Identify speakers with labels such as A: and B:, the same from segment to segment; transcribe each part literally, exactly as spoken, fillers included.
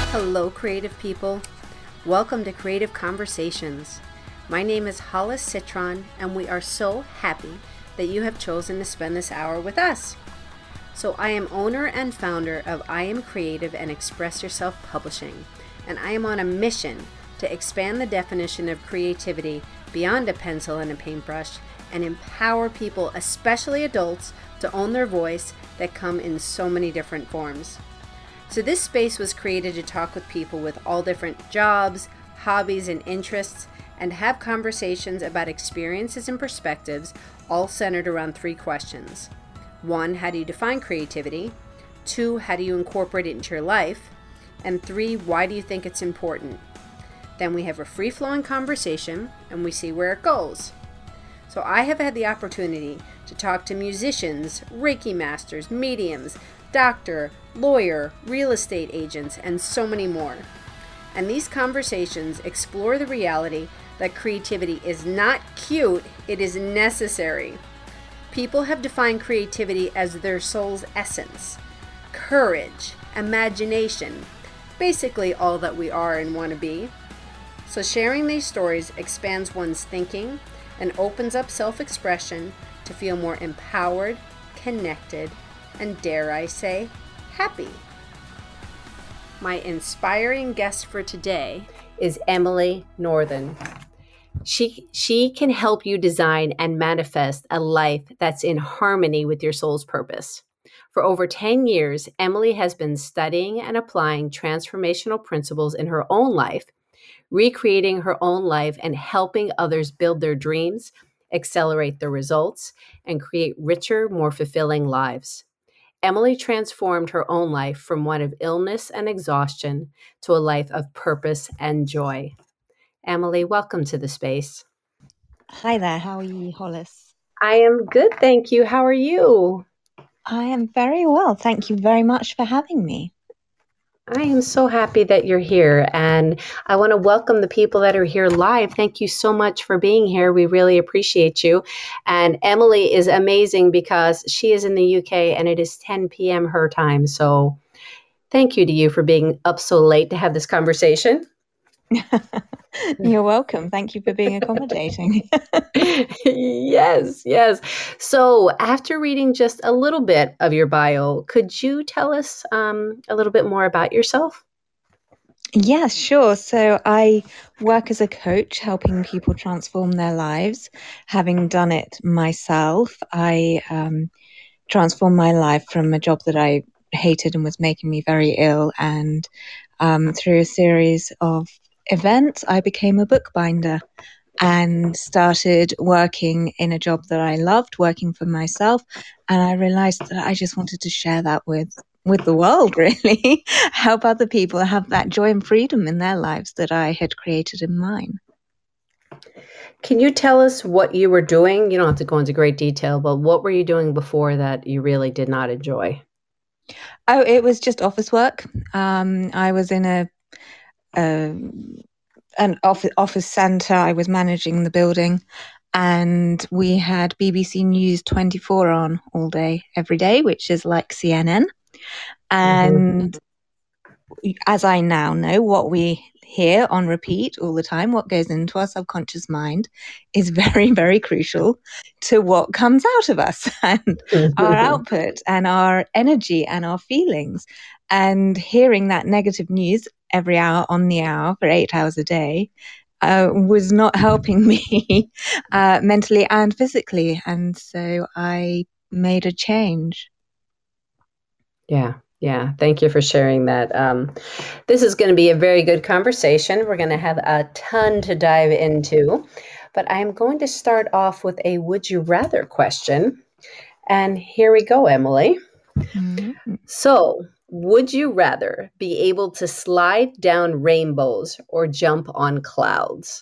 A: Hello, creative people. Welcome to Creative Conversations. My name is Hollis Citron, and we are so happy that you have chosen to spend this hour with us. So I am owner and founder of I Am Creative and Express Yourself Publishing, and I am on a mission to expand the definition of creativity beyond a pencil and a paintbrush and empower people, especially adults, to own their voice that come in so many different forms. So this space was created to talk with people with all different jobs, hobbies, and interests, and have conversations about experiences and perspectives, all centered around three questions. One, how do you define creativity? Two, how do you incorporate it into your life? And three, why do you think it's important? Then we have a free-flowing conversation, and we see where it goes. So I have had the opportunity to talk to musicians, Reiki masters, mediums, doctor, lawyer, real estate agents, and so many more. And these conversations explore the reality that creativity is not cute, it is necessary. People have defined creativity as their soul's essence, courage, imagination, basically all that we are and want to be. So sharing these stories expands one's thinking and opens up self-expression to feel more empowered, connected, and dare I say, happy. My inspiring guest for today is Emily Northern. She, she can help you design and manifest a life that's in harmony with your soul's purpose. For over ten years, Emily has been studying and applying transformational principles in her own life, recreating her own life and helping others build their dreams, accelerate their results, and create richer, more fulfilling lives. Emily transformed her own life from one of illness and exhaustion to a life of purpose and joy. Emily, welcome to the space.
B: Hi there. How are you, Hollis?
A: I am good, thank you. How are you?
B: I am very well. Thank you very much for having me.
A: I am so happy that you're here, and I want to welcome the people that are here live. Thank you so much for being here. We really appreciate you. And Emily is amazing because she is in the U K and it is ten p.m. her time. So thank you to you for being up so late to have this conversation.
B: You're welcome. Thank you for being accommodating.
A: Yes, yes. So after reading just a little bit of your bio, could you tell us um, a little bit more about yourself?
B: Yes, sure. So I work as a coach, helping people transform their lives. Having done it myself, I um, transformed my life from a job that I hated and was making me very ill. And um, through a series of events, I became a bookbinder and started working in a job that I loved, working for myself. And I realized that I just wanted to share that with, with the world, really, help other people have that joy and freedom in their lives that I had created in mine.
A: Can you tell us what you were doing? You don't have to go into great detail, but what were you doing before that you really did not enjoy?
B: Oh, it was just office work. Um, I was in a, a an office, office center. I was managing the building, and we had B B C News twenty-four on all day, every day, which is like C N N. And mm-hmm. as I now know, what we hear on repeat all the time, what goes into our subconscious mind, is very, very crucial to what comes out of us and our output and our energy and our feelings. And hearing that negative news every hour on the hour for eight hours a day uh, was not helping me uh, mentally and physically. And so I made a change.
A: Yeah. Yeah. Thank you for sharing that. Um, this is going to be a very good conversation. We're going to have a ton to dive into, but I'm going to start off with a would you rather question. And here we go, Emily. Mm-hmm. So, would you rather be able to slide down rainbows or jump on clouds?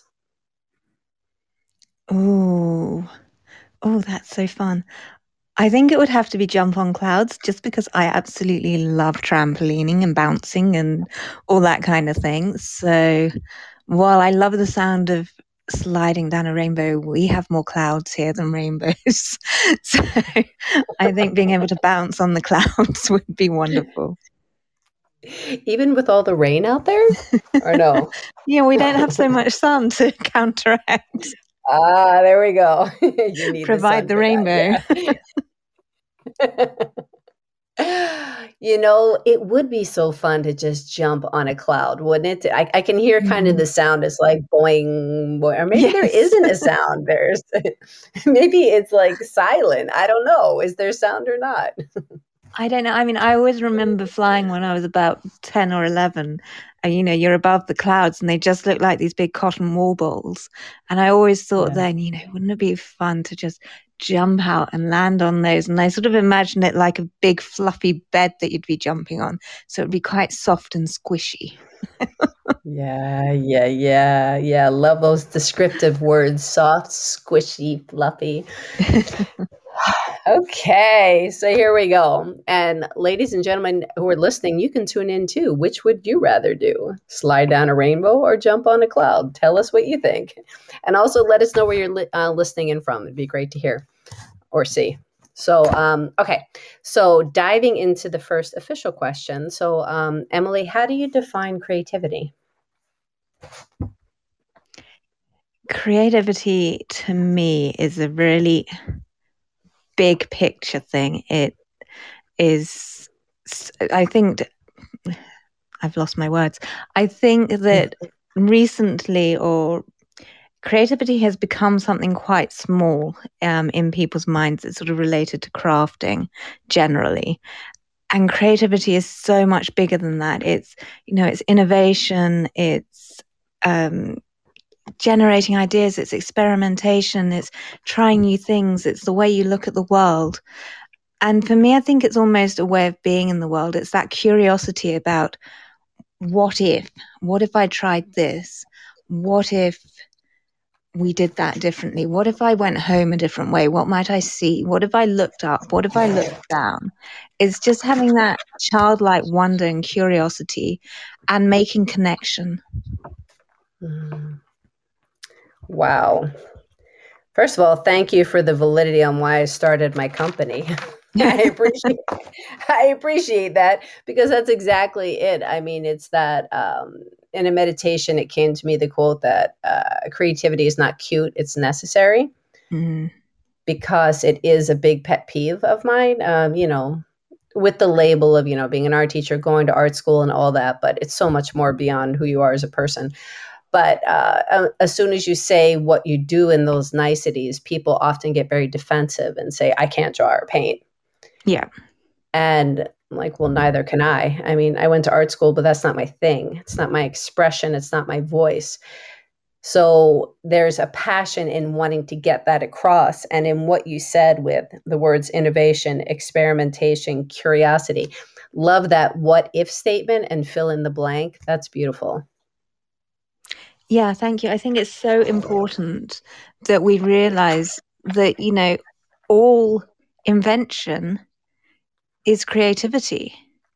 B: Oh, oh, that's so fun. I think it would have to be jump on clouds just because I absolutely love trampolining and bouncing and all that kind of thing. So while I love the sound of sliding down a rainbow, we have more clouds here than rainbows. So I think being able to bounce on the clouds would be wonderful.
A: Even with all the rain out there? Or no?
B: Yeah, we don't have so much sun to counteract.
A: Ah, there we go. You need the
B: Provide
A: sun
B: the
A: for
B: rainbow.
A: that. Yeah. You know, it would be so fun to just jump on a cloud, wouldn't it? I, I can hear kind of
B: Mhm.
A: the sound. It's like boing, boing, or maybe there
B: Yes.
A: isn't a sound. There's maybe it's like silent. I don't know. Is there sound or not?
B: I don't know. I mean, I always remember flying when I was about ten or eleven. And, you know, you're above the clouds and they just look like these big cotton wool balls. And I always thought
A: Yeah.
B: then, you know, wouldn't it be fun to just jump out and land on those? And I sort of imagine it like a big fluffy bed that you'd be jumping on. So it'd be quite soft and squishy.
A: Yeah, yeah, yeah, yeah. Love those descriptive words. Soft, squishy, fluffy. Okay, so here we go. And ladies and gentlemen who are listening, you can tune in too. Which would you rather do? Slide down a rainbow or jump on a cloud? Tell us what you think. And also let us know where you're li- uh, listening in from. It'd be great to hear or see. So, um, okay, so diving into the first official question. So, um, Emily, how do you define creativity?
B: Creativity to me is a really big picture thing. It is, I think, I've lost my words. I think that recently, or creativity has become something quite small um, in people's minds. It's sort of related to crafting generally. And creativity is so much bigger than that. It's, you know, it's innovation, it's um, generating ideas, it's experimentation, it's trying new things, it's the way you look at the world. And for me, I think it's almost a way of being in the world. It's that curiosity about what if, what if I tried this? What if we did that differently? What if I went home a different way? What might I see? What if I looked up? What if I looked down? It's just having that childlike wonder and curiosity and making connection.
A: Mm. Wow. First of all, thank you for the validity on why I started my company. I appreciate I appreciate that because that's exactly it. I mean, it's that um, in a meditation, it came to me the quote that uh, creativity is not cute, it's necessary.
B: Mm.
A: Because it is a big pet peeve of mine. Um, you know, with the label of, you know, being an art teacher, going to art school and all that, but it's so much more beyond who you are as a person. But uh, as soon as you say what you do in those niceties, people often get very defensive and say, I can't draw or paint.
B: Yeah.
A: And I'm like, well, neither can I. I mean, I went to art school, but that's not my thing. It's not my expression. It's not my voice. So there's a passion in wanting to get that across. And in what you said with the words innovation, experimentation, curiosity, love that what if statement and fill in the blank. That's beautiful.
B: Yeah, thank you. I think it's so important that we realize that, you know, all invention is creativity.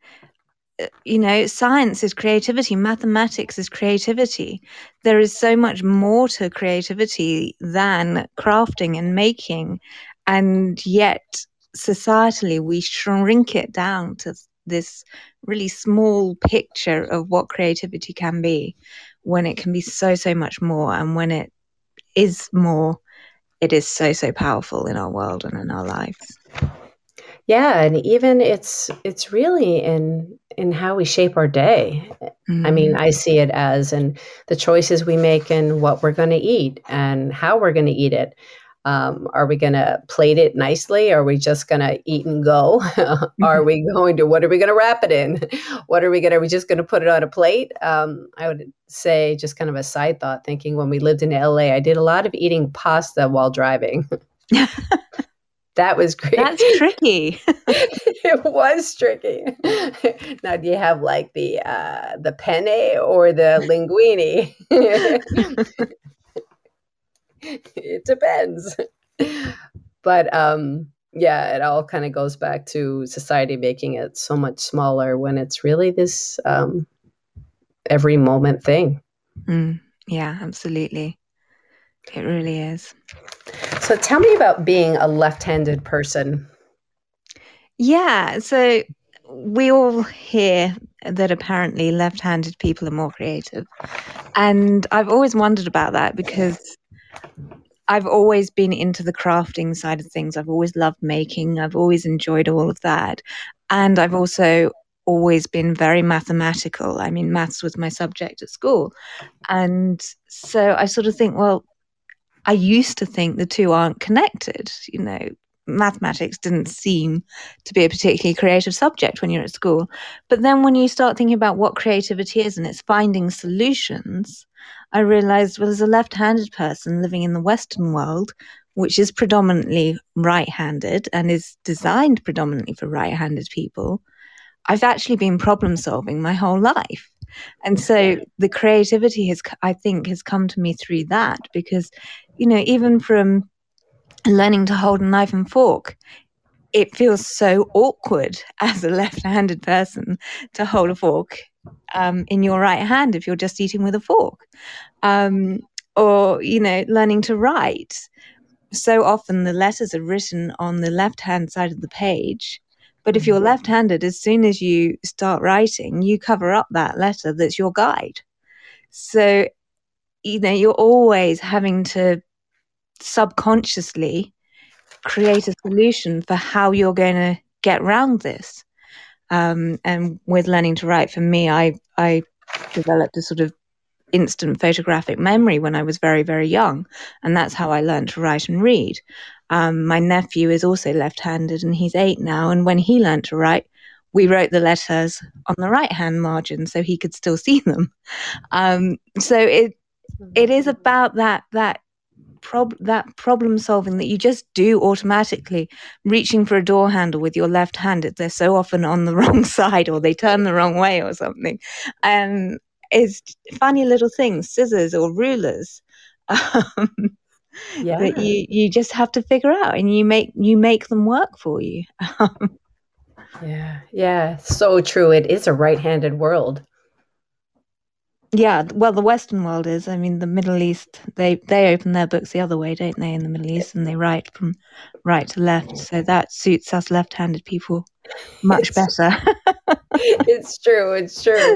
B: You know, science is creativity, mathematics is creativity. There is so much more to creativity than crafting and making. And yet, societally, we shrink it down to this really small picture of what creativity can be, when it can be so, so much more. And when it is more, it is so, so powerful in our world and in our lives.
A: Yeah, and even it's it's really in in how we shape our day. Mm. I mean, I see it as in the choices we make and what we're going to eat and how we're going to eat it. Um, are we going to plate it nicely? Are we just going to eat and go? Mm-hmm. Are we going to, what are we going to wrap it in? What are we going to, are we just going to put it on a plate? Um, I would say, just kind of a side thought, thinking when we lived in L A, I did a lot of eating pasta while driving. That was great.
B: That's tricky.
A: It was tricky. Now, do you have like the uh, the penne or the linguine? It depends. But um, yeah, it all kind of goes back to society making it so much smaller when it's really this um, every moment thing.
B: Mm, yeah, absolutely. It really is.
A: So tell me about being a left-handed person.
B: Yeah. So we all hear that apparently left-handed people are more creative. And I've always wondered about that because I've always been into the crafting side of things. I've always loved making. I've always enjoyed all of that. And I've also always been very mathematical. I mean, maths was my subject at school. And so I sort of think, well, I used to think the two aren't connected. You know, mathematics didn't seem to be a particularly creative subject when you're at school. But then when you start thinking about what creativity is and it's finding solutions, I realized, well, as a left-handed person living in the Western world, which is predominantly right-handed and is designed predominantly for right-handed people, I've actually been problem solving my whole life. And so the creativity has, I think, has come to me through that because, you know, even from learning to hold a knife and fork, it feels so awkward as a left-handed person to hold a fork um, in your right hand if you're just eating with a fork. Um, or, you know, learning to write. So often the letters are written on the left-hand side of the page. But if you're left-handed, as soon as you start writing, you cover up that letter that's your guide. So, you know, you're always having to subconsciously create a solution for how you're going to get around this. Um, and with learning to write, for me, I, I developed a sort of instant photographic memory when I was very, very young. And that's how I learned to write and read. Um, my nephew is also left-handed and he's eight now. And when he learned to write, we wrote the letters on the right-hand margin so he could still see them. Um, so it it is about that that prob- that problem solving that you just do automatically, reaching for a door handle with your left hand. They're so often on the wrong side or they turn the wrong way or something. And it's funny little things, scissors or rulers. Um,
C: Yeah.
B: that you, you just have to figure out and you make you make them work for you.
C: Yeah, yeah, so true. It is a right-handed world.
B: Yeah, well, the Western world is. I mean, the Middle East, they, they open their books the other way, don't they, in the Middle East, and they write from right to left. So that suits us left-handed people much
C: It's,
B: better.
C: it's true, it's true.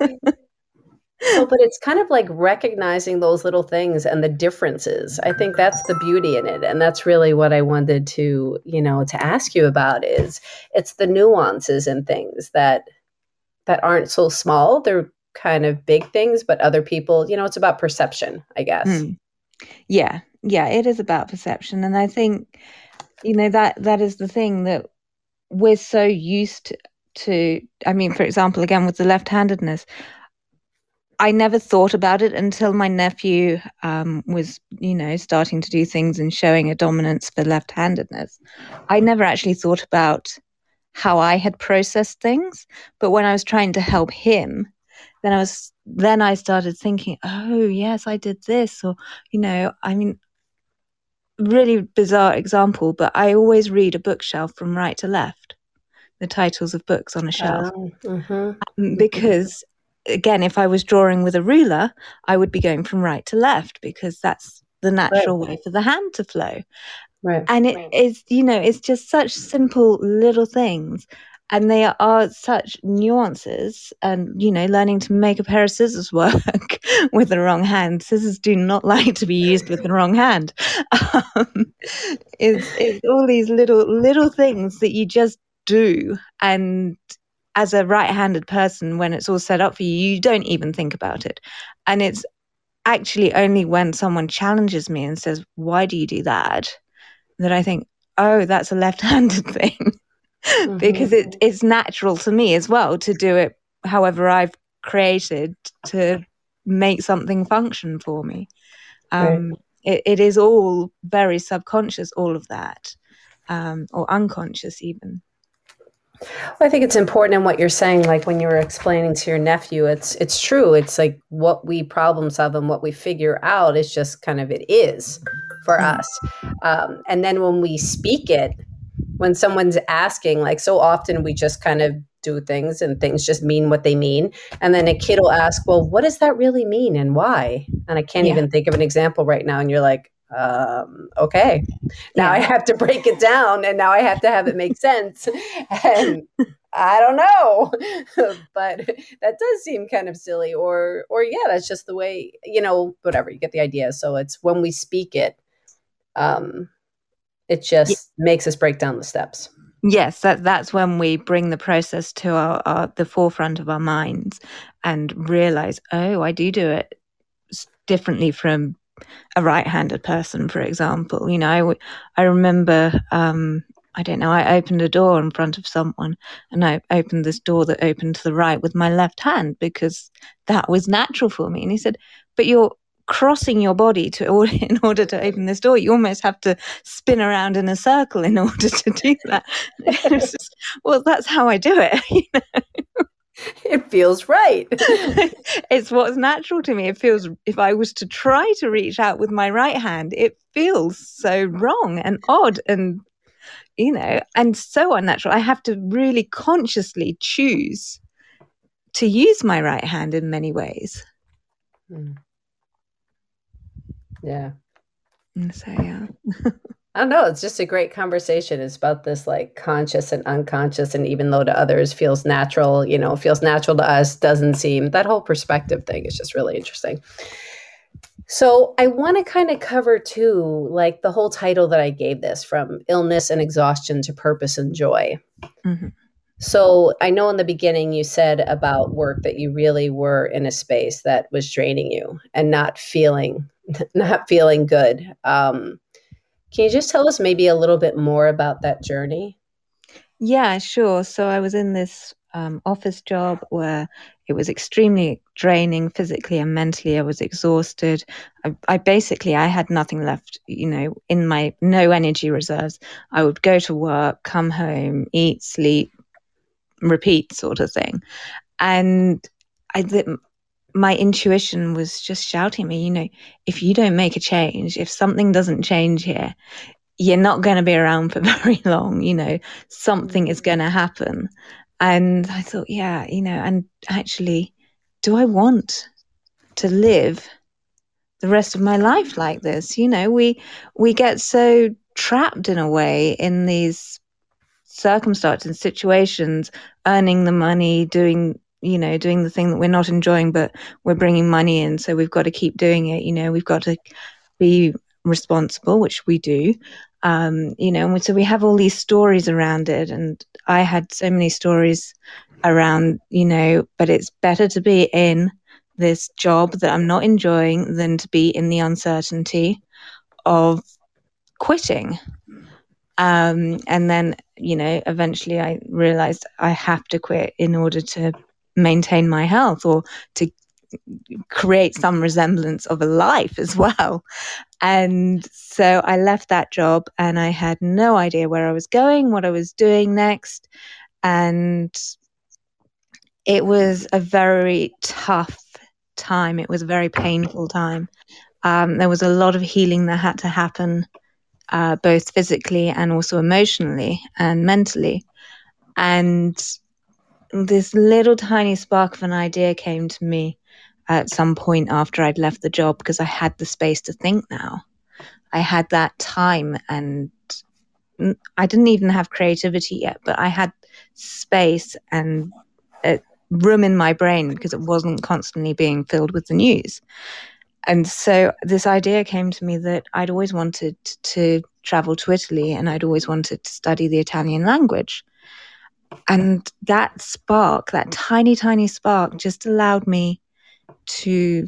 C: So, but it's kind of like recognizing those little things and the differences. I think that's the beauty in it. And that's really what I wanted to, you know, to ask you about is it's the nuances and things that that aren't so small. They're kind of big things, but other people, you know, it's about perception, I guess.
B: Mm. Yeah, yeah, it is about perception. And I think, you know, that that is the thing that we're so used to. I mean, for example, again, with the left-handedness, I never thought about it until my nephew um, was, you know, starting to do things and showing a dominance for left-handedness. I never actually thought about how I had processed things. But when I was trying to help him, then I was, then I started thinking, oh, yes, I did this. Or, you know, I mean, really bizarre example, but I always read a bookshelf from right to left, the titles of books on a shelf.
C: Um, mm-hmm.
B: Because again, if I was drawing with a ruler, I would be going from right to left because that's the natural right way for the hand to flow.
C: Right.
B: And it
C: right.
B: is, you know, it's just such simple little things. And they are such nuances. And, you know, learning to make a pair of scissors work with the wrong hand. Scissors do not like to be used with the wrong hand. Um, it's, it's all these little, little things that you just do. And as a right-handed person, when it's all set up for you, you don't even think about it. And it's actually only when someone challenges me and says, why do you do that? That I think, oh, that's a left-handed thing. Mm-hmm. Because it, it's natural to me as well to do it however I've created to make something function for me. Um, right. it, it is all very subconscious, all of that, um, or unconscious even.
C: Well, I think it's important in what you're saying, like when you were explaining to your nephew, it's it's true. It's like what we problem solve and what we figure out is just kind of it is for mm. us. Um, and then when we speak it, when someone's asking, like so often we just kind of do things and things just mean what they mean. And then a kid will ask, well, what does that really mean and why? And I can't yeah. even think of an example right now. And you're like, um, okay, now yeah. I have to break it down and now I have to have it make sense. And I don't know. But that does seem kind of silly, or, or yeah, that's just the way, you know, whatever, you get the idea. So it's when we speak it, um, it just makes us break down the steps.
B: Yes, that that's when we bring the process to our, our the forefront of our minds and realize, oh, I do do it differently from a right-handed person, for example. You know, I, I remember, um, I don't know, I opened a door in front of someone, and I opened this door that opened to the right with my left hand because that was natural for me. And he said, but you're crossing your body to order, in order to open this door. You almost have to spin around in a circle in order to do that. Just, well, that's how I do it. You know?
C: It feels right.
B: It's what's natural to me. It feels, if I was to try to reach out with my right hand, it feels so wrong and odd and, you know, and so unnatural. I have to really consciously choose to use my right hand in many ways.
C: Mm. Yeah.
B: So, yeah.
C: I don't know. It's just a great conversation. It's about this like conscious and unconscious. And even though to others feels natural, you know, feels natural to us, doesn't seem, that whole perspective thing is just really interesting. So I want to kind of cover too, like the whole title that I gave this, from illness and exhaustion to purpose and joy. Mm-hmm. So I know in the beginning you said about work that you really were in a space that was draining you and not feeling, not feeling good. Um, Can you just tell us maybe a little bit more about that journey?
B: Yeah, sure. So I was in this um, office job where it was extremely draining physically and mentally. I was exhausted. I, I basically, I had nothing left, you know, in my, no energy reserves. I would go to work, come home, eat, sleep, repeat sort of thing. And I did, my intuition was just shouting me, you know, if you don't make a change, if something doesn't change here, you're not going to be around for very long, you know, something is going to happen. And I thought, yeah, you know, and actually, do I want to live the rest of my life like this? You know, we, we get so trapped in a way in these circumstances and situations, earning the money, doing, you know, doing the thing that we're not enjoying, but we're bringing money in. So we've got to keep doing it. You know, we've got to be responsible, which we do. Um, you know, and so we have all these stories around it. And I had so many stories around, you know, but it's better to be in this job that I'm not enjoying than to be in the uncertainty of quitting. Um, and then, you know, eventually I realized I have to quit in order to maintain my health or to create some resemblance of a life as well. And so I left that job and I had no idea where I was going, what I was doing next. And it was a very tough time. It was a very painful time. Um, there was a lot of healing that had to happen, uh, both physically and also emotionally and mentally. And this little tiny spark of an idea came to me at some point after I'd left the job, because I had the space to think now. I had that time, and I didn't even have creativity yet, but I had space and a room in my brain because it wasn't constantly being filled with the news. And so this idea came to me that I'd always wanted to travel to Italy and I'd always wanted to study the Italian language. And that spark, that tiny, tiny spark, just allowed me to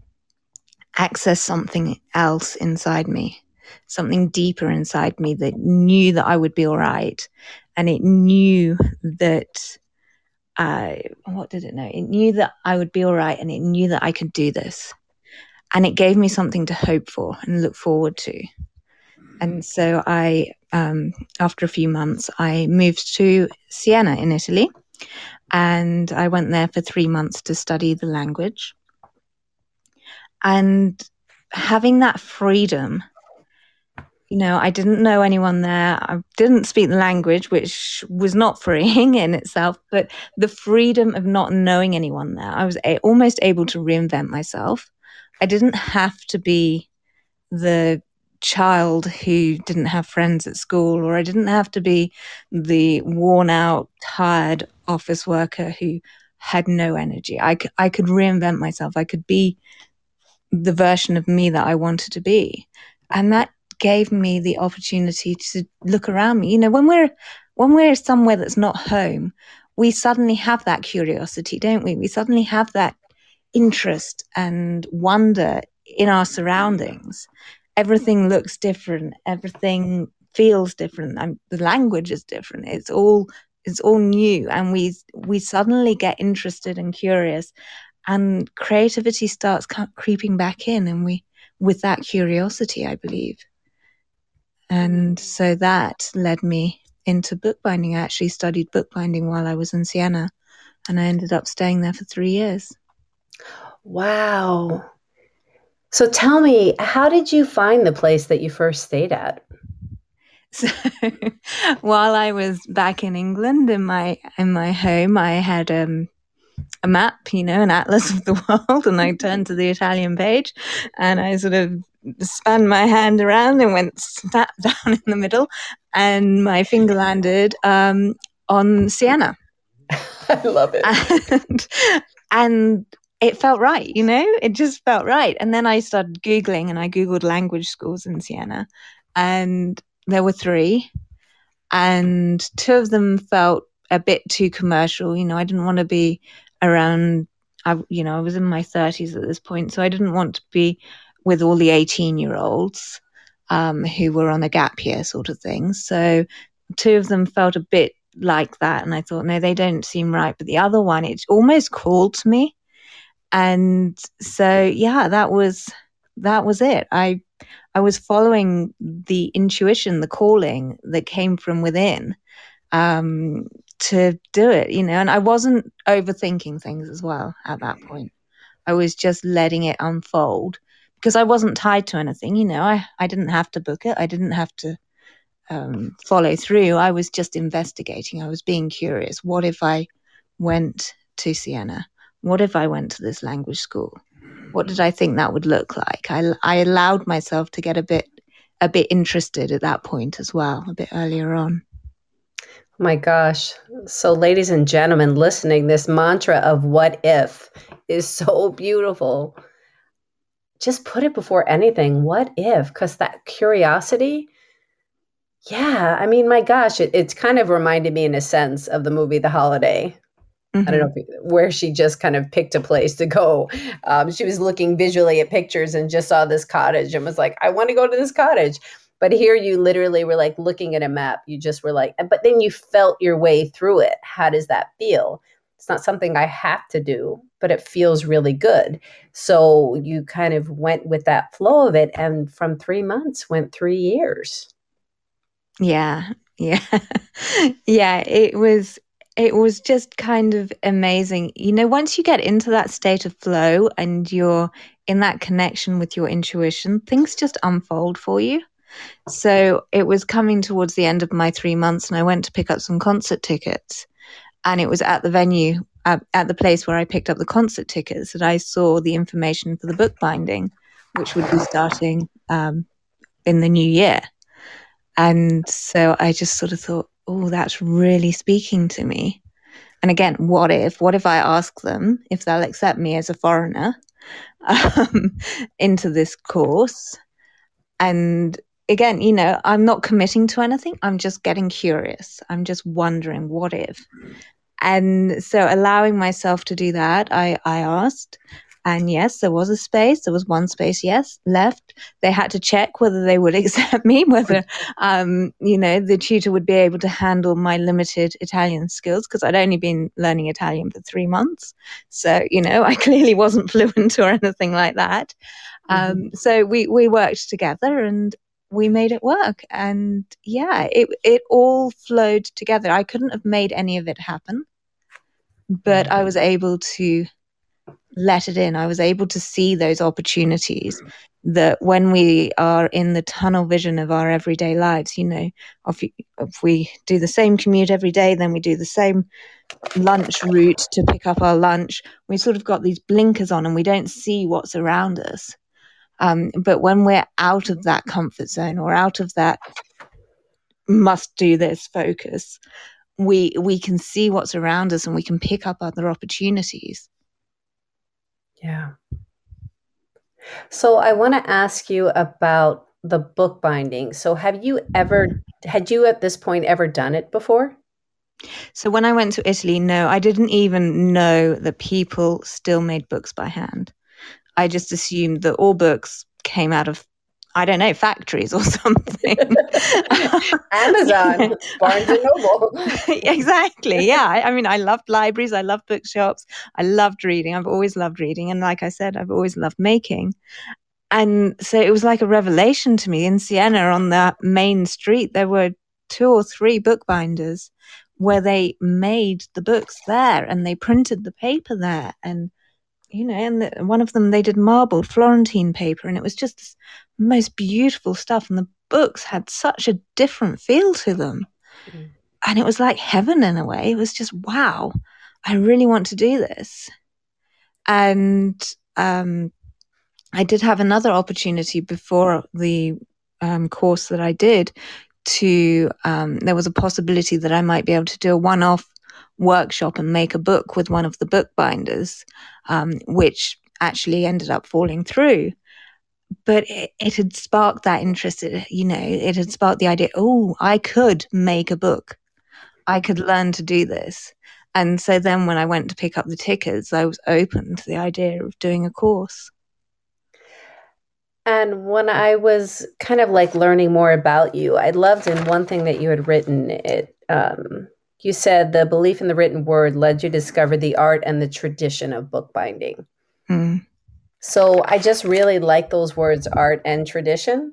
B: access something else inside me, something deeper inside me that knew that I would be all right. And it knew that, uh, what did it know? It knew that I would be all right, and it knew that I could do this. And it gave me something to hope for and look forward to. And so I, um, after a few months, I moved to Siena in Italy, and I went there for three months to study the language. And having that freedom, you know, I didn't know anyone there. I didn't speak the language, which was not freeing in itself, but the freedom of not knowing anyone there, I was a- almost able to reinvent myself. I didn't have to be the child who didn't have friends at school, or I didn't have to be the worn out, tired office worker who had no energy. I, c- I could reinvent myself. I could be the version of me that I wanted to be. And that gave me the opportunity to look around me. You know, when we're when we're somewhere that's not home, we suddenly have that curiosity, don't we? We suddenly have that interest and wonder in our surroundings. Everything looks different. Everything feels different. And the language is different. It's all it's all new, and we we suddenly get interested and curious, and creativity starts creeping back in, and we with that curiosity, I believe. And so that led me into bookbinding. I actually studied bookbinding while I was in Siena, and I ended up staying there for three years.
C: Wow. So tell me, how did you find the place that you first stayed at?
B: So while I was back in England in my in my home, I had um, a map, you know, an atlas of the world, and I turned to the Italian page, and I sort of spun my hand around and went snap down in the middle, and my finger landed um, on Siena.
C: I love it.
B: And, and it felt right, you know, it just felt right. And then I started Googling, and I Googled language schools in Siena, and there were three, and two of them felt a bit too commercial. You know, I didn't want to be around, I, you know, I was in my thirties at this point, so I didn't want to be with all the eighteen-year-olds um, who were on a gap year sort of thing. So two of them felt a bit like that, and I thought, no, they don't seem right. But the other one, it almost called to me. And so, yeah, that was that was it. I I was following the intuition, the calling that came from within um, to do it, you know, and I wasn't overthinking things as well at that point. I was just letting it unfold because I wasn't tied to anything, you know, I, I didn't have to book it. I didn't have to um, follow through. I was just investigating. I was being curious. What if I went to Siena? What if I went to this language school? What did I think that would look like? I, I allowed myself to get a bit a bit interested at that point as well, a bit earlier on.
C: Oh my gosh. So ladies and gentlemen listening, this mantra of what if is so beautiful. Just put it before anything. What if? Because that curiosity, yeah, I mean, my gosh, it, it's kind of reminded me in a sense of the movie The Holiday. I don't know if, where she just kind of picked a place to go. Um, she was looking visually at pictures and just saw this cottage and was like, I want to go to this cottage. But here you literally were like looking at a map. You just were like, but then you felt your way through it. How does that feel? It's not something I have to do, but it feels really good. So you kind of went with that flow of it. And from three months went three years.
B: Yeah. Yeah. yeah. It was, It was just kind of amazing. You know, once you get into that state of flow and you're in that connection with your intuition, things just unfold for you. So it was coming towards the end of my three months and I went to pick up some concert tickets. And it was at the venue, at, at the place where I picked up the concert tickets, that I saw the information for the bookbinding, which would be starting um, in the new year. And so I just sort of thought, oh, that's really speaking to me. And again, what if? What if I ask them if they'll accept me as a foreigner um, into this course? And again, you know, I'm not committing to anything. I'm just getting curious. I'm just wondering, what if? And so allowing myself to do that, I, I asked. And yes, there was a space. There was one space, yes, left. They had to check whether they would accept me, whether, um, you know, the tutor would be able to handle my limited Italian skills, because I'd only been learning Italian for three months. So, you know, I clearly wasn't fluent or anything like that. Mm-hmm. Um, so we, we worked together and we made it work. And yeah, it, it all flowed together. I couldn't have made any of it happen, but I was able to let it in. I was able to see those opportunities that when we are in the tunnel vision of our everyday lives, you know, if, you, if we do the same commute every day, then we do the same lunch route to pick up our lunch, we sort of got these blinkers on and we don't see what's around us. Um, but when we're out of that comfort zone or out of that must do this focus, we we can see what's around us and we can pick up other opportunities.
C: Yeah. So I want to ask you about the bookbinding. So have you ever, had you at this point ever done it before?
B: So when I went to Italy, no, I didn't even know that people still made books by hand. I just assumed that all books came out of, I don't know, factories or something.
C: Amazon, Barnes and Noble.
B: Exactly. Yeah. I, I mean, I loved libraries. I loved bookshops. I loved reading. I've always loved reading. And like I said, I've always loved making. And so it was like a revelation to me. In Siena, on the main street, there were two or three bookbinders where they made the books there and they printed the paper there. And, you know, and the, one of them, they did marbled Florentine paper, and it was just this most beautiful stuff. And the books had such a different feel to them. Mm. And it was like heaven in a way. It was just, wow, I really want to do this. And um, I did have another opportunity before the um, course that I did to, um, there was a possibility that I might be able to do a one-off workshop and make a book with one of the bookbinders, um, which actually ended up falling through. But it, it had sparked that interest, you know, it had sparked the idea, oh, I could make a book. I could learn to do this. And so then when I went to pick up the tickets, I was open to the idea of doing a course.
C: And when I was kind of like learning more about you, I loved in one thing that you had written, it, um, you said the belief in the written word led you to discover the art and the tradition of bookbinding. Mm. So I just really like those words, art and tradition,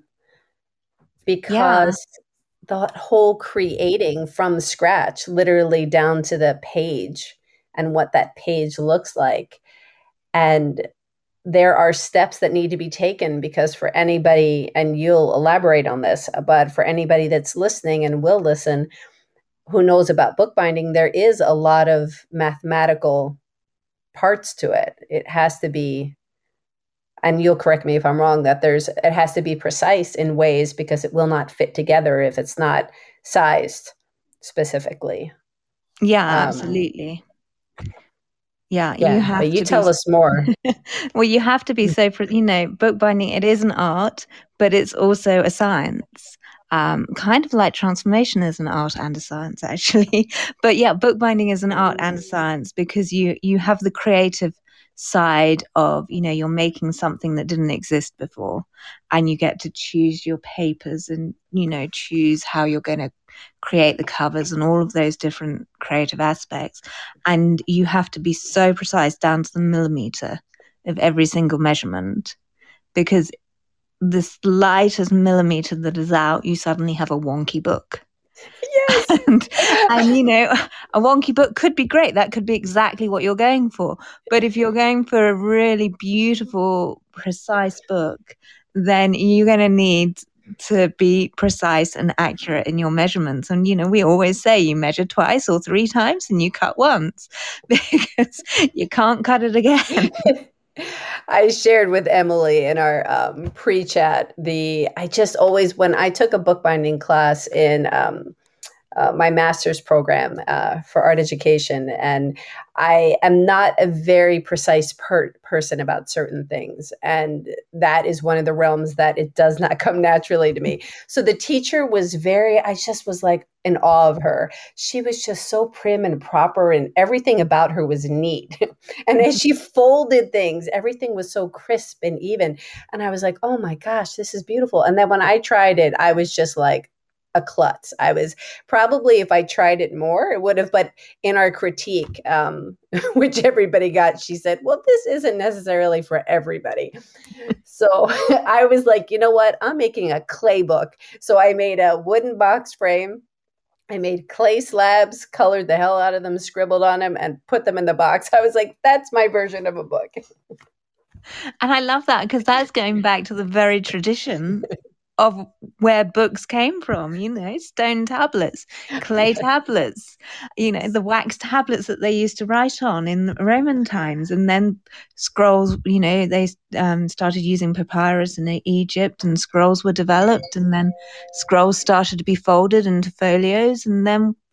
C: because yeah. the whole creating from scratch, literally down to the page and what that page looks like. And there are steps that need to be taken, because for anybody, and you'll elaborate on this, but for anybody that's listening and will listen, who knows about bookbinding, there is a lot of mathematical parts to it. It has to be, and you'll correct me if I'm wrong, that there's, it has to be precise in ways, because it will not fit together if it's not sized specifically.
B: Yeah, um, absolutely. Yeah,
C: yeah,
B: you have
C: but you
B: to
C: tell
B: be,
C: us more.
B: Well, you have to be so, you know, bookbinding, it is an art, but it's also a science. Um, kind of like transformation is an art and a science, actually. But yeah, bookbinding is an art and a science, because you you have the creative side of, you know, you're making something that didn't exist before, and you get to choose your papers and, you know, choose how you're going to create the covers and all of those different creative aspects. And you have to be so precise down to the millimeter of every single measurement, because the slightest millimeter that is out, you suddenly have a wonky book.
C: Yes.
B: and, and, you know, a wonky book could be great. That could be exactly what you're going for. But if you're going for a really beautiful, precise book, then you're going to need to be precise and accurate in your measurements. And, you know, we always say you measure twice or three times and you cut once, because you can't cut it again.
C: I shared with Emily in our um, pre-chat, the, I just always, when I took a bookbinding class in um, uh, my master's program uh, for art education, and I am not a very precise per- person about certain things. And that is one of the realms that it does not come naturally to me. So the teacher was very, I just was like in awe of her. She was just so prim and proper, and everything about her was neat. And as she folded things, everything was so crisp and even. And I was like, oh my gosh, this is beautiful. And then when I tried it, I was just like, a klutz. I was probably, if I tried it more, it would have, but in our critique, um, which everybody got, she said, well, this isn't necessarily for everybody. So I was like, you know what? I'm making a clay book. So I made a wooden box frame. I made clay slabs, colored the hell out of them, scribbled on them, and put them in the box. I was like, that's my version of a book.
B: And I love that, because that's going back to the very tradition of where books came from, you know, stone tablets, clay tablets, you know, the wax tablets that they used to write on in Roman times, and then scrolls, you know, they um, started using papyrus in Egypt, and scrolls were developed, and then scrolls started to be folded into folios, and then,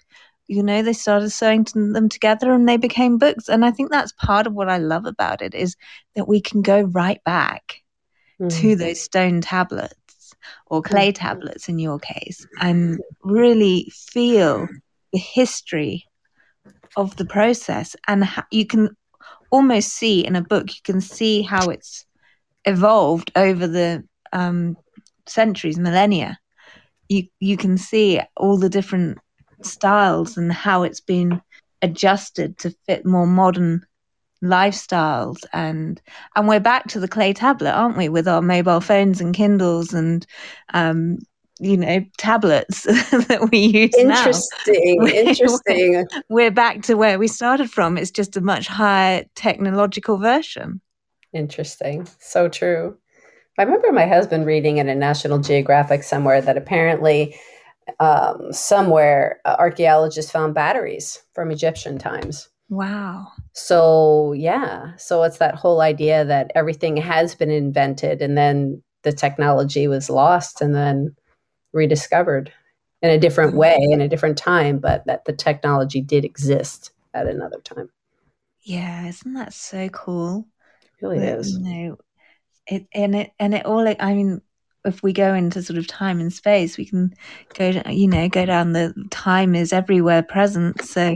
B: you know, they started sewing them together and they became books. And I think that's part of what I love about it, is that we can go right back mm. to those stone tablets or clay tablets in your case and really feel the history of the process. And you can almost see in a book, you can see how it's evolved over the um, centuries, millennia. You you can see all the different styles and how it's been adjusted to fit more modern lifestyles, and and we're back to the clay tablet, aren't we, with our mobile phones and Kindles and um you know tablets that we use
C: interesting
B: now.
C: interesting
B: we're, we're back to where we started from. It's just a much higher technological version.
C: Interesting. So true. I remember my husband reading in a National Geographic somewhere that apparently um, somewhere uh, archaeologists found batteries from Egyptian times.
B: Wow.
C: So, yeah. So it's that whole idea that everything has been invented and then the technology was lost and then rediscovered in a different way, in a different time, but that the technology did exist at another time.
B: Yeah, isn't that so cool?
C: It really
B: that,
C: is.
B: You know, it and it and it all. I mean, if we go into sort of time and space, we can go, you know, go down the time is everywhere present. So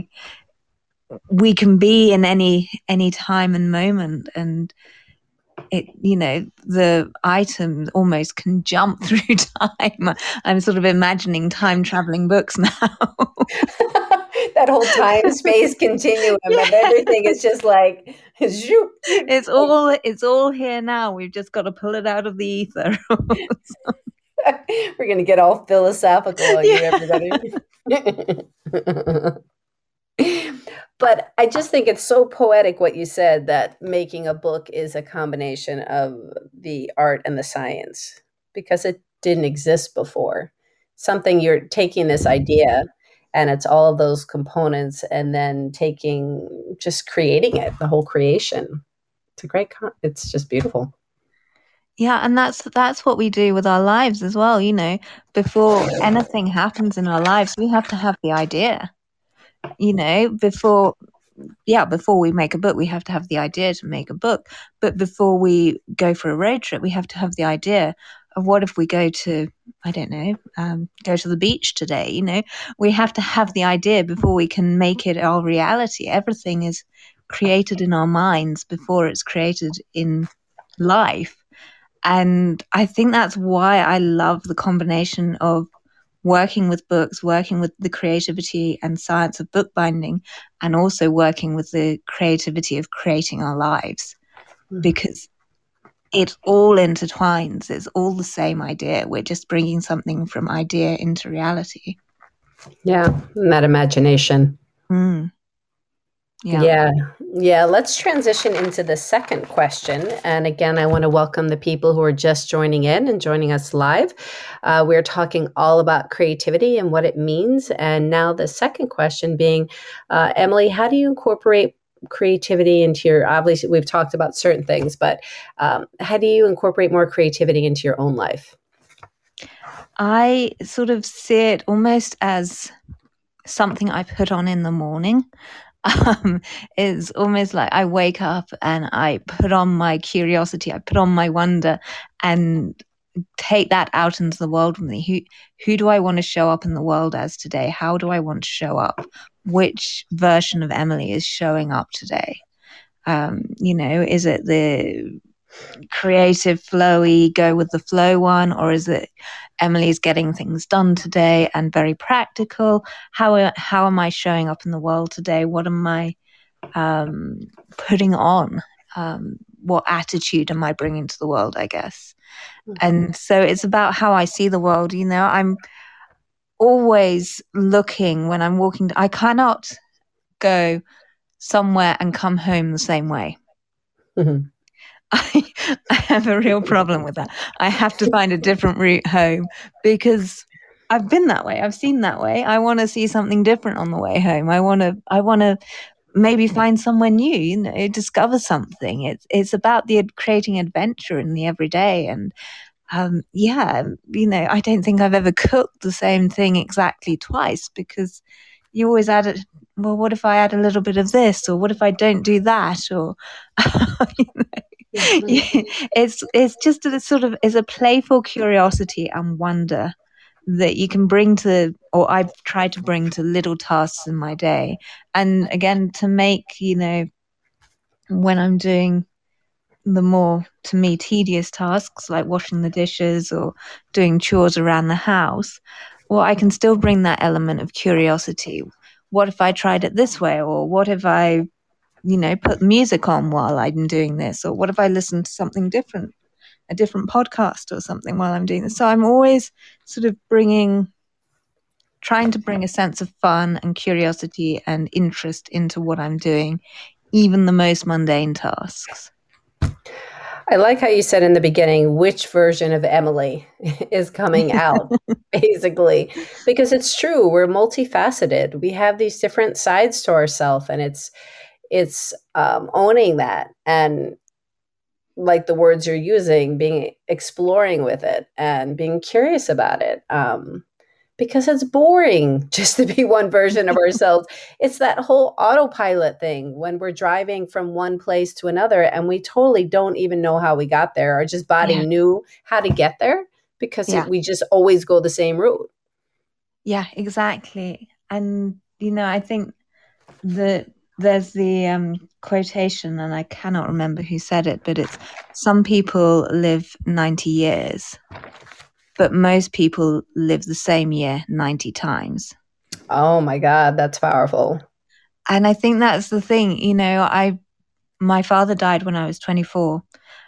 B: we can be in any any time and moment, and it, you know, the item almost can jump through time. I'm sort of imagining time traveling books now.
C: That whole time space continuum of everything is just like zoop.
B: It's all it's all here now. We've just got to pull it out of the ether.
C: We're gonna get all philosophical on
B: Yeah.
C: you, everybody. But I just think it's so poetic what you said, that making a book is a combination of the art and the science, because it didn't exist before. Something, you're taking this idea and it's all of those components and then taking, just creating it, the whole creation. It's a great, con- it's just beautiful.
B: Yeah, and that's that's what we do with our lives as well. You know, before anything happens in our lives, we have to have the idea. You know, before, yeah, before we make a book, we have to have the idea to make a book. But before we go for a road trip, we have to have the idea of what if we go to, I don't know, um, go to the beach today. You know, we have to have the idea before we can make it our reality. Everything is created in our minds before it's created in life. And I think that's why I love the combination of working with books, working with the creativity and science of bookbinding, and also working with the creativity of creating our lives, mm-hmm. because it all intertwines. It's all the same idea. We're just bringing something from idea into reality.
C: Yeah, and that imagination.
B: Mm.
C: Yeah. yeah. Yeah. Let's transition into the second question. And again, I want to welcome the people who are just joining in and joining us live. Uh, we're talking all about creativity and what it means. And now the second question being, uh, Emily, how do you incorporate creativity into your, obviously we've talked about certain things, but um, how do you incorporate more creativity into your own life?
B: I sort of see it almost as something I put on in the morning. Um, it's almost like I wake up and I put on my curiosity, I put on my wonder, and take that out into the world with me. Who, who do I want to show up in the world as today? How do I want to show up? Which version of Emily is showing up today? Um, you know, is it the creative, flowy, go with the flow one, or is it Emily's getting things done today and very practical? How how am I showing up in the world today? What am I um, putting on? Um, what attitude am I bringing to the world, I guess? Mm-hmm. And so it's about how I see the world. You know, I'm always looking when I'm walking. I cannot go somewhere and come home the same way. Mm-hmm. I, I have a real problem with that. I have to find a different route home because I've been that way. I've seen that way. I want to see something different on the way home. I want to, I want to maybe find somewhere new, you know, discover something. It's, it's about the creating adventure in the everyday. And, um, yeah, you know, I don't think I've ever cooked the same thing exactly twice because, you always add it. Well, what if I add a little bit of this, or what if I don't do that, or you know, it's it's just a sort of is a playful curiosity and wonder that you can bring to, or I've tried to bring to little tasks in my day, and again to make, you know, when I'm doing the more, to me, tedious tasks like washing the dishes or doing chores around the house, well, I can still bring that element of curiosity. What if I tried it this way? Or what if I, you know, put music on while I'm doing this? Or what if I listen to something different, a different podcast or something while I'm doing this? So I'm always sort of bringing, trying to bring a sense of fun and curiosity and interest into what I'm doing, even the most mundane tasks.
C: I like how you said in the beginning, which version of Emily is coming out, basically, because it's true. We're multifaceted. We have these different sides to ourselves, and it's it's um, owning that, and like the words you're using, being exploring with it and being curious about it. Um, because it's boring just to be one version of ourselves. It's that whole autopilot thing when we're driving from one place to another and we totally don't even know how we got there. Our just body yeah. knew how to get there because yeah. it, we just always go the same route.
B: Yeah, exactly. And, you know, I think that there's the um, quotation, and I cannot remember who said it, but it's some people live ninety years. But most people live the same year ninety times.
C: Oh my God, that's powerful.
B: And I think that's the thing, you know, I, my father died when I was twenty-four,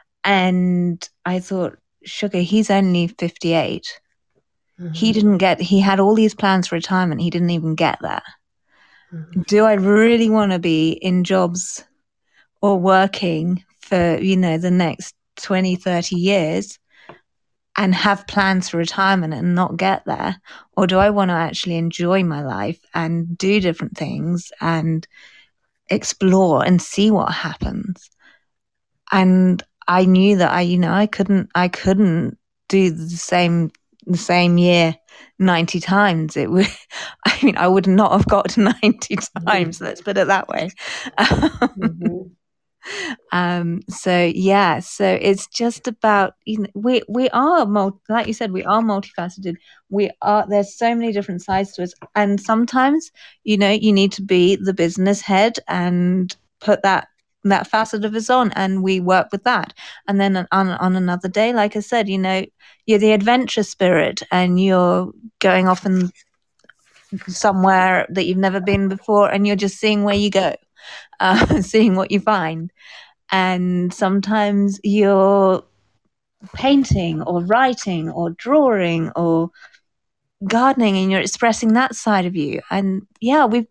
B: and I thought, sugar, he's only fifty-eight. Mm-hmm. He didn't get, he had all these plans for retirement. He didn't even get there. Mm-hmm. Do I really want to be in jobs or working for, you know, the next twenty, thirty years? And have plans for retirement and not get there? Or do I want to actually enjoy my life and do different things and explore and see what happens? And I knew that I, you know, I couldn't, I couldn't do the same, the same year ninety times. It would, I mean, I would not have got to ninety times. Let's put it that way. Mm-hmm. Um, so yeah, so it's just about, you know, we, we are, multi, like you said, we are multifaceted. We are, there's so many different sides to us. And sometimes, you know, you need to be the business head and put that, that facet of us on, and we work with that. And then on, on another day, like I said, you know, you're the adventure spirit and you're going off and somewhere that you've never been before, and you're just seeing where you go. Uh, seeing what you find. And sometimes you're painting or writing or drawing or gardening, and you're expressing that side of you. And yeah, we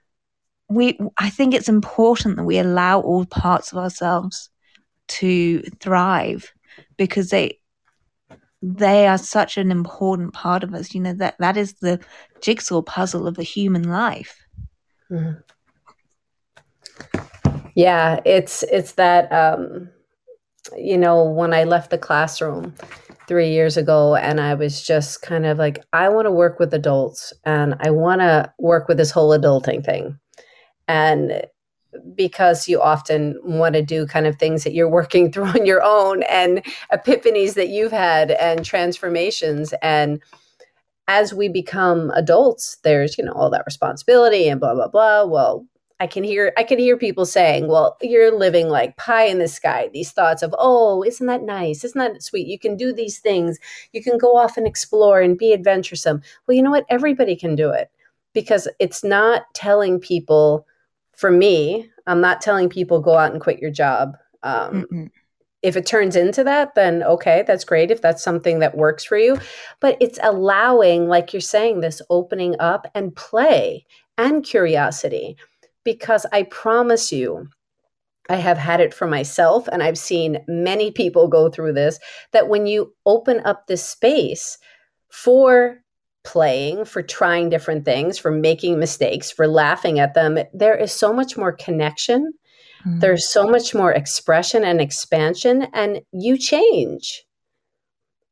B: we I think it's important that we allow all parts of ourselves to thrive, because they they are such an important part of us. You know, that that is the jigsaw puzzle of the human life.
C: Mm-hmm. Yeah, it's it's that, um, you know, when I left the classroom three years ago, and I was just kind of like, I want to work with adults, and I want to work with this whole adulting thing. And because you often want to do kind of things that you're working through on your own, and epiphanies that you've had and transformations. And as we become adults, there's, you know, all that responsibility and blah, blah, blah. Well, I can hear I can hear people saying, well, you're living like pie in the sky. These thoughts of, oh, isn't that nice? Isn't that sweet? You can do these things. You can go off and explore and be adventuresome. Well, you know what? Everybody can do it, because it's not telling people, for me, I'm not telling people go out and quit your job. Um, mm-mm. If it turns into that, then okay, that's great. If that's something that works for you. But it's allowing, like you're saying, this opening up and play and curiosity. Because I promise you, I have had it for myself, and I've seen many people go through this, that when you open up this space for playing, for trying different things, for making mistakes, for laughing at them, there is so much more connection. Mm-hmm. There's so much more expression and expansion, and you change.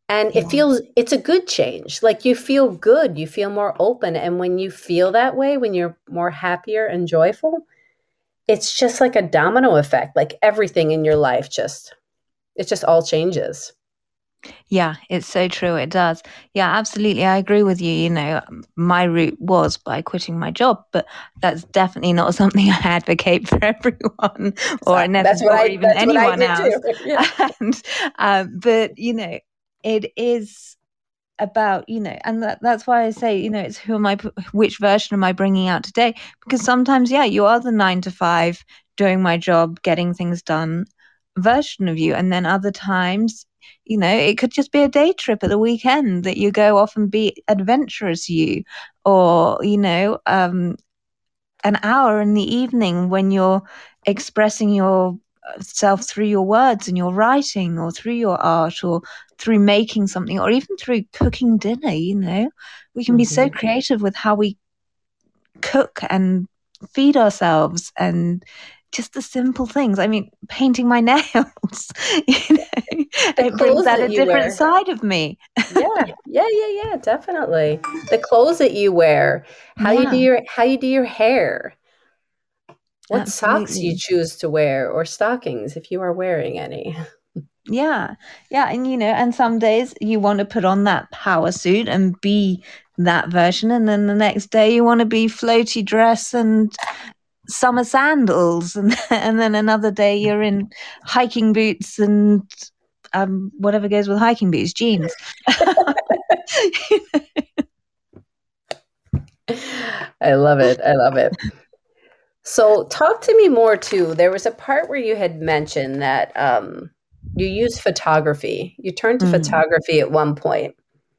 C: And
B: Yeah.
C: it feels, it's a good change. Like you feel good, you feel more open. And when you feel that way, when you're more happier and joyful, it's just like a domino effect. Like everything in your life just, it just all changes.
B: Yeah, it's so true. It does. Yeah, absolutely. I agree with you. You know, my route was by quitting my job, but that's definitely not something I advocate for everyone or
C: So that's what
B: necessarily or
C: I,
B: even
C: that's what I
B: anyone
C: did
B: else.
C: too. Yeah.
B: And um, but you know, it is about, you know, and that, that's why I say, you know, it's who am I, which version am I bringing out today? Because sometimes, yeah, you are the nine to five doing my job, getting things done version of you, and then other times, you know, it could just be a day trip at the weekend that you go off and be adventurous you, or you know, um, an hour in the evening when you're expressing yourself through your words and your writing or through your art or through making something or even through cooking dinner. You know, we can be so
C: Mhm.
B: creative with how we cook and feed ourselves, and just the simple things. I mean, painting my nails, you know,
C: The
B: it brings
C: clothes
B: out
C: that
B: a
C: you
B: different
C: wear.
B: side of me.
C: Yeah, yeah, yeah, yeah, definitely. The clothes that you wear, how you do
B: Yeah,
C: your how you do your hair, what socks you
B: absolutely.
C: choose to wear, or stockings if you are wearing any.
B: Yeah, yeah, and you know, and some days you want to put on that power suit and be that version, and then the next day you want to be floaty dress and summer sandals, and and then another day you're in hiking boots and um whatever goes with hiking boots, jeans.
C: I love it. I love it. So talk to me more too. There was a part where you had mentioned that um, you use photography. You turned to
B: Mm.
C: photography at one point.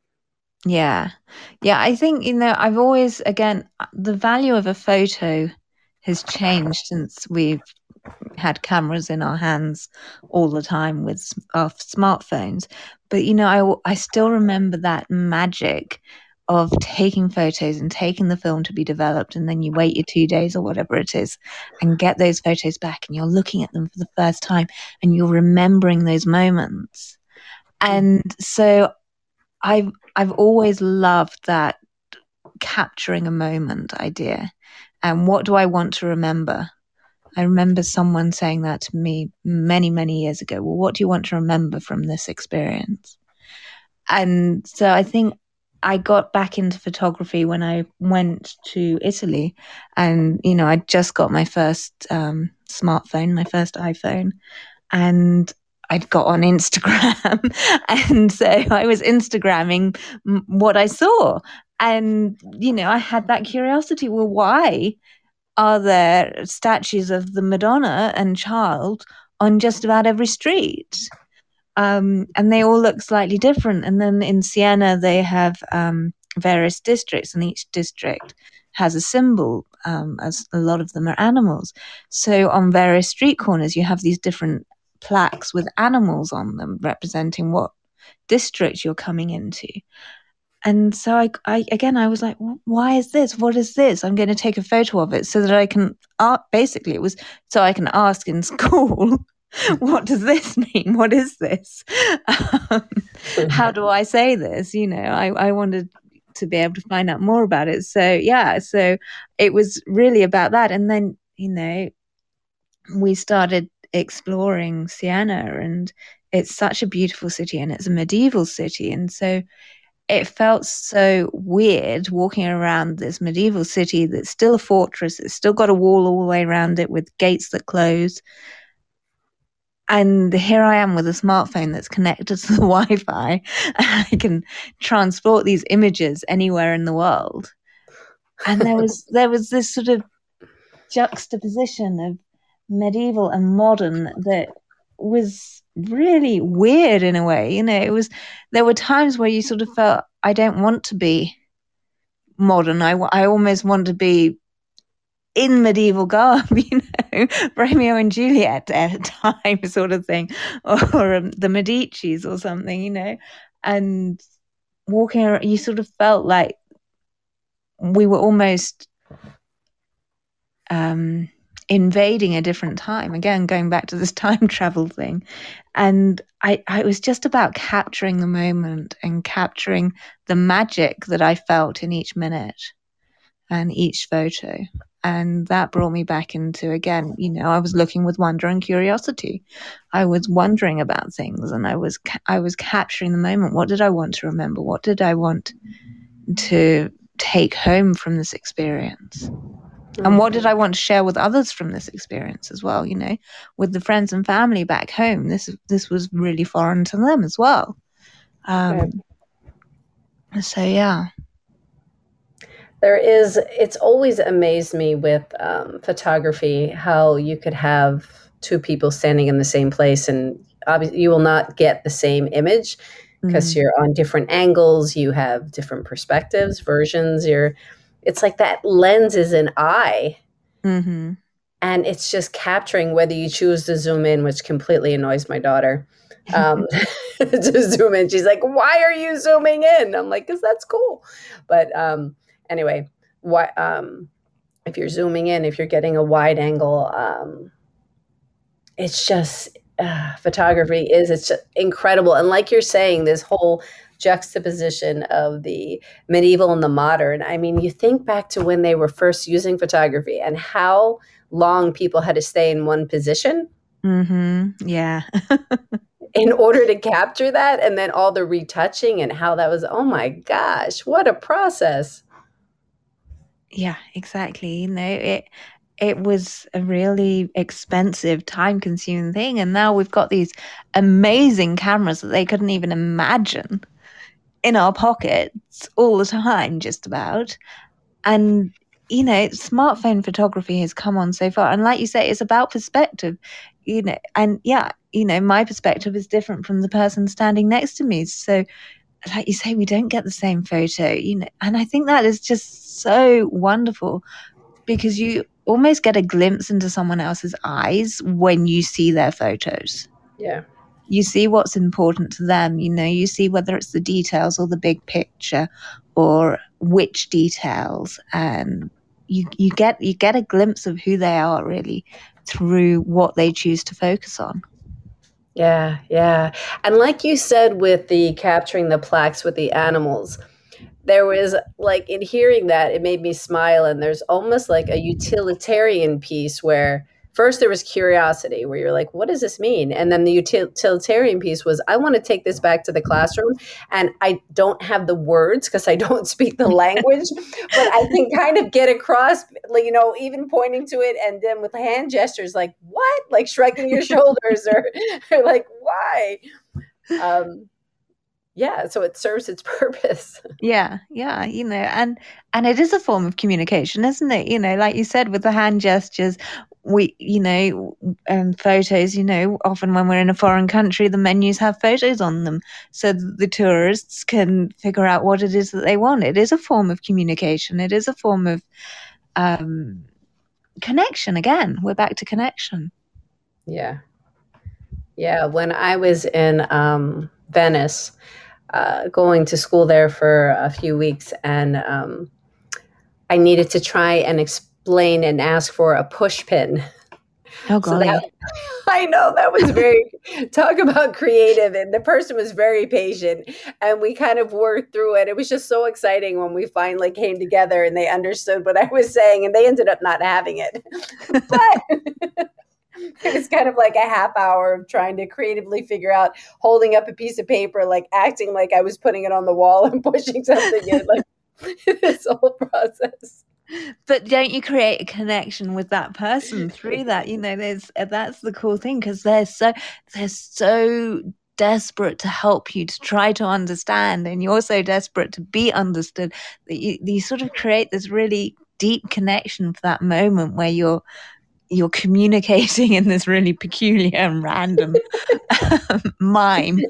B: Yeah. Yeah, I think, you know, I've always, again, the value of a photo has changed since we've had cameras in our hands all the time with s- our smartphones. But, you know, I, I still remember that magic of taking photos and taking the film to be developed. And then you wait your two days or whatever it is and get those photos back, and you're looking at them for the first time and you're remembering those moments. And so I've I've always loved that capturing a moment idea. And what do I want to remember? I remember someone saying that to me many, many years ago. Well, what do you want to remember from this experience? And so I think I got back into photography when I went to Italy. And, you know, I just got my first um, smartphone, my first iPhone. And I'd got on Instagram. And so I was Instagramming what I saw. And, you know, I had that curiosity. Well, why are there statues of the Madonna and Child on just about every street? Um, and they all look slightly different. And then in Siena, they have um, various districts, and each district has a symbol, um, as a lot of them are animals. So on various street corners, you have these different plaques with animals on them representing what district you're coming into. And so I, I again, I was like, why is this? What is this? I'm going to take a photo of it so that I can, uh, basically it was so I can ask in school, what does this mean? What is this? Um, how do I say this? You know, I, I wanted to be able to find out more about it. So yeah, so it was really about that. And then, you know, we started exploring Siena, and it's such a beautiful city, and it's a medieval city. And so it felt so weird walking around this medieval city that's still a fortress. It's still got a wall all the way around it with gates that close. And here I am with a smartphone that's connected to the Wi-Fi, and I can transport these images anywhere in the world. And there was there was this sort of juxtaposition of medieval and modern that was really weird in a way. You know, it was, there were times where you sort of felt, I don't want to be modern. I, I almost want to be in medieval garb, you know, Romeo and Juliet at a time sort of thing, or um, the Medicis or something, you know, and walking around, you sort of felt like we were almost um, invading a different time. Again, going back to this time travel thing. And I, I was just about capturing the moment and capturing the magic that I felt in each minute and each photo. And that brought me back into, again, you know, I was looking with wonder and curiosity. I was wondering about things, and I was ca- I was capturing the moment. What did I want to remember? What did I want to take home from this experience? And what did I want to share with others from this experience as well, you know, with the friends and family back home? This this was really foreign to them as well. Um, right. So, yeah.
C: There is, it's always amazed me with um, photography, how you could have two people standing in the same place and obviously you will not get the same image because mm-hmm. you're on different angles, you have different perspectives, versions, you're, it's like that lens is an eye.
B: Mm-hmm.
C: And it's just capturing whether you choose to zoom in, which completely annoys my daughter. Um, to zoom in. She's like, why are you zooming in? I'm like, because that's cool. But um, anyway, why, um, if you're zooming in, if you're getting a wide angle, um, it's just, uh, photography is, it's just incredible. And like you're saying, this whole juxtaposition of the medieval and the modern. I mean, you think back to when they were first using photography and how long people had to stay in one position.
B: Mm-hmm. Yeah.
C: in order to capture that, and then all the retouching and how that was, oh my gosh, what a process.
B: Yeah, exactly. You know, it it was a really expensive, time-consuming thing, and now we've got these amazing cameras that they couldn't even imagine in our pockets all the time, just about. And you know, smartphone photography has come on so far, and like you say, it's about perspective. You know, and yeah, you know, my perspective is different from the person standing next to me. So, like you say, we don't get the same photo. You know, and I think that is just so wonderful because you almost get a glimpse into someone else's eyes when you see their photos.
C: Yeah.
B: You see what's important to them, you know, you see whether it's the details or the big picture or which details, and you you get you get a glimpse of who they are really through what they choose to focus on.
C: Yeah, yeah. And like you said with the capturing the plaques with the animals, there was like in hearing that, it made me smile. And there's almost like a utilitarian piece where first there was curiosity where you're like, what does this mean? And then the utilitarian piece was, I want to take this back to the classroom. And I don't have the words because I don't speak the language, but I can kind of get across, like, you know, even pointing to it and then with hand gestures, like, what? Like shrugging your shoulders or, or like, why? Um, yeah, so it serves its purpose.
B: Yeah, yeah, you know, and and it is a form of communication, isn't it? You know, like you said, with the hand gestures, we, you know, and photos, you know, often when we're in a foreign country, the menus have photos on them so that the tourists can figure out what it is that they want. It is a form of communication. It is a form of um, connection. Again, we're back to connection.
C: Yeah. Yeah, when I was in um, Venice, Uh, going to school there for a few weeks, and um, I needed to try and explain and ask for a push pin.
B: Oh, golly.
C: So that, I know that was very, talk about creative, and the person was very patient, and we kind of worked through it. It was just so exciting when we finally came together and they understood what I was saying, and they ended up not having it. But it was kind of like a half hour of trying to creatively figure out holding up a piece of paper, like acting like I was putting it on the wall and pushing something in, like this whole process.
B: But don't you create a connection with that person through that? You know, there's that's the cool thing because they're so they're so desperate to help you, to try to understand, and you're so desperate to be understood that you, you sort of create this really deep connection for that moment where you're you're communicating in this really peculiar and random mime.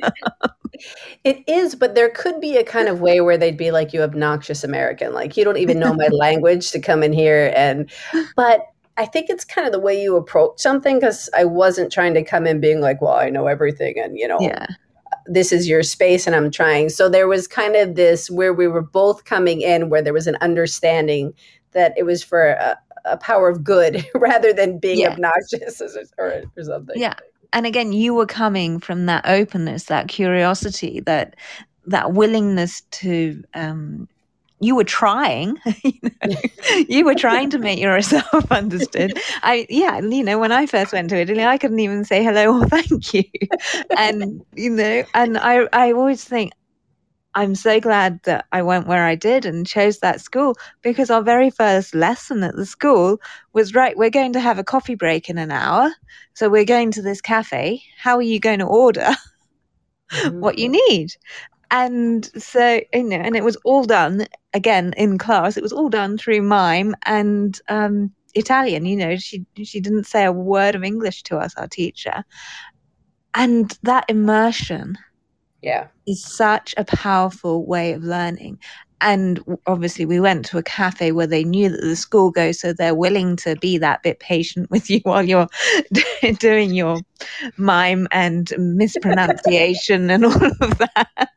C: It is, but there could be a kind of way where they'd be like, you obnoxious American, like you don't even know my language to come in here. And, but I think it's kind of the way you approach something, because I wasn't trying to come in being like, well, I know everything. And, you know,
B: yeah.
C: This is your space and I'm trying. So there was kind of this where we were both coming in where there was an understanding that it was for a, a power of good rather than being
B: Yeah.
C: obnoxious or, or something.
B: Yeah. And again, you were coming from that openness, that curiosity, that that willingness to um you were trying, you know, you were trying to make yourself understood. I, yeah, you know, when I first went to Italy, I couldn't even say hello or thank you. And, you know, and I, I always think, I'm so glad that I went where I did and chose that school, because our very first lesson at the school was, right, we're going to have a coffee break in an hour. So we're going to this cafe. How are you going to order mm-hmm. what you need? And so, you know, and it was all done again in class. It was all done through mime and um, Italian. You know, she she didn't say a word of English to us, our teacher. And that immersion,
C: yeah,
B: is such a powerful way of learning. And obviously, we went to a cafe where they knew that the school goes, so they're willing to be that bit patient with you while you're doing your mime and mispronunciation and all of that.